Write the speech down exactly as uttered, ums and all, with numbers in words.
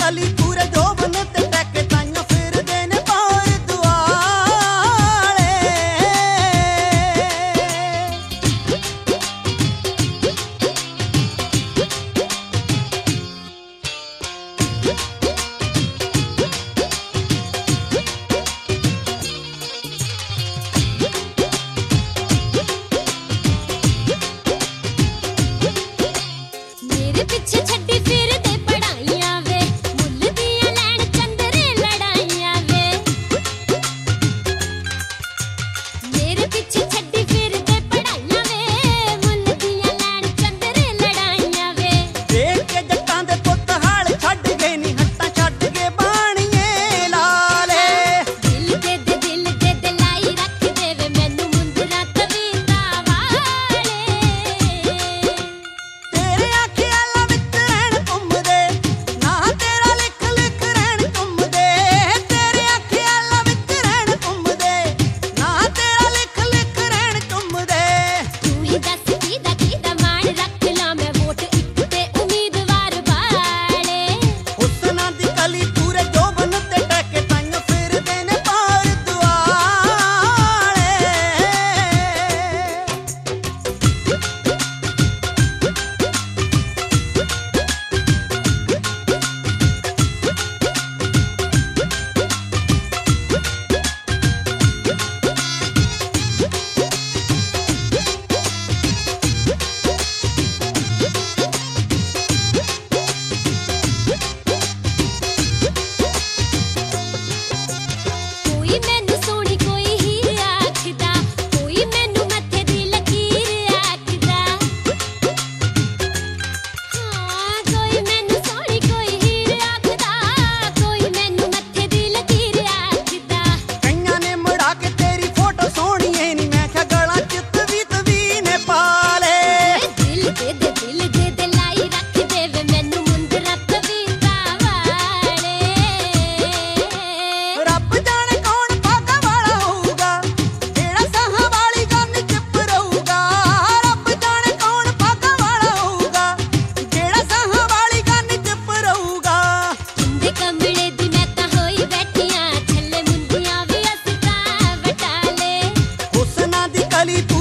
कली पूरे जोबन ते टैके ताइयों फिरदे ने पार दुआले। मेरे पीछे छड्डी फिरदे पढ़ाइयां वे, मुल दियां लैण चंदरे लड़ाइयां वे। मेरे पीछे छड्डी फिरदे पढ़ाइयां वे, मुल दियां लैण चंदरे लड़ाइयां वे। देख के जट्टां दे पुत्त हाल छड्ड गए नी हट्टां छड्ड के बाणीए लाले। दिल दे दे दिल दे दे लाई रख दे वे मैनू मुंदरा कविता वाले। तेरे आखियां विच रहण घुमदे ना तेरा लिख लिख रहण घुमदे। तेरे आखियां विच रहण घुमदे ना तेरा लिख लिख रहण घुमदे। तू ही दस कीदा कीदा मान रख ला मैं वोट इक ते उम्मीदवार वाले। हुस्नां दी कली पूरे जोबन ते टैके ताइयों फिरदे ने पार दुआले। कोई मैनू सोहणी कोई हीर आखदा, कोई मैनू मत्थे दी लकीर आखदा। हाँ कोई मैनू सोहणी कोई हीर आखदा, कोई मैनू मत्थे दी लकीर आखदा। कईयां ने मुड़ा के तेरी फोटो सोहणी ऐ नी मैं क्या गलां च तवीत भी ने पाले। दिल दे दे दिल दे दे लाई रख दे वे मैनू मुंदरा कविता वाले। रब जाने कौन भागा वाला होऊगा जेड़ा साहां वाली गन चुप रहूगा। रब जाने कौन भागा वाला होऊगा जेड़ा साहां वाली गन चुप रहूगा। किंदे कमले दी मैं तां होई बैठियां, छल्ले मुंदियां वी अस तां वटाले। हुस्नां दी कली